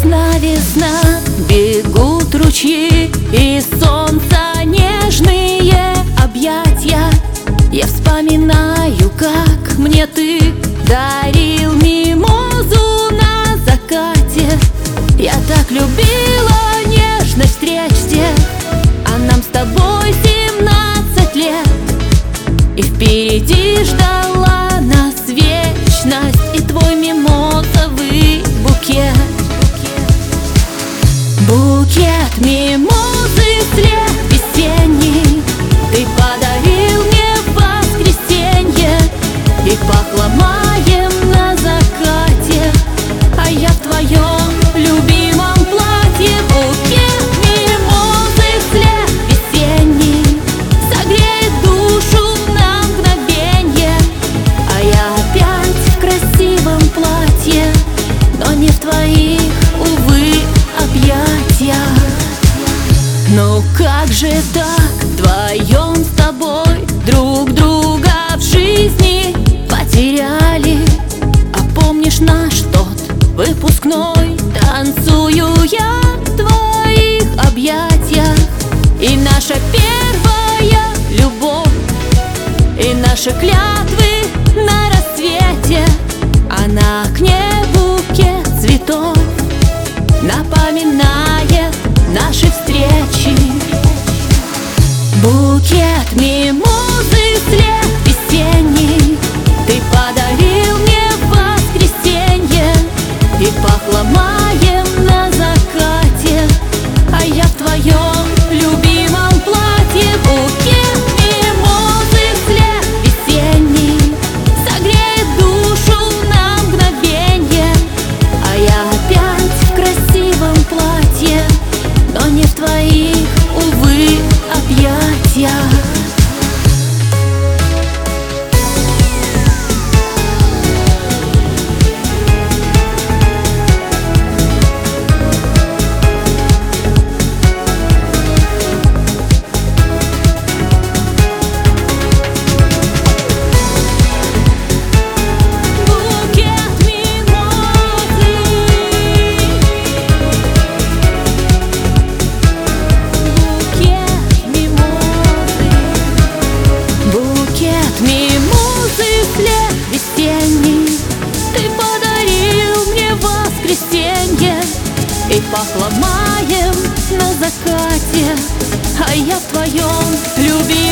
Весна, весна, бегут ручьи, и солнца нежные объятия. Я вспоминаю, как мне ты дарил мимозу на закате. Я так любила нежность встреч тех, а нам с тобой 17 лет. И впереди ждала нас вечность и твой мимозовый букет. Букет мимозы, след весенний, ты подарил мне в воскресенье. И пахло маем на закате, а я в твоем любимом платье. Букет мимозы, след весенний, согреет душу на мгновенье. А я опять в красивом платье, но не в твоих, увы, объятиях. Ну как же так, вдвоем с тобой друг друга в жизни потеряли? А помнишь наш тот выпускной? Танцую я в твоих объятиях. И наша первая любовь, и наши клятвы на рассвете, а на окне букет цветов напоминает наши встречи. Букет мимозы, след весенний, ты подарил мне в воскресенье. И пахло маем на закате, а я в твоем любимом платье. Букет мимозы, след весенний, согреет душу на мгновенье. А я опять в красивом платье, но не в твоих, увы, объятиях. И пахло маем на закате, а я в твоем любимом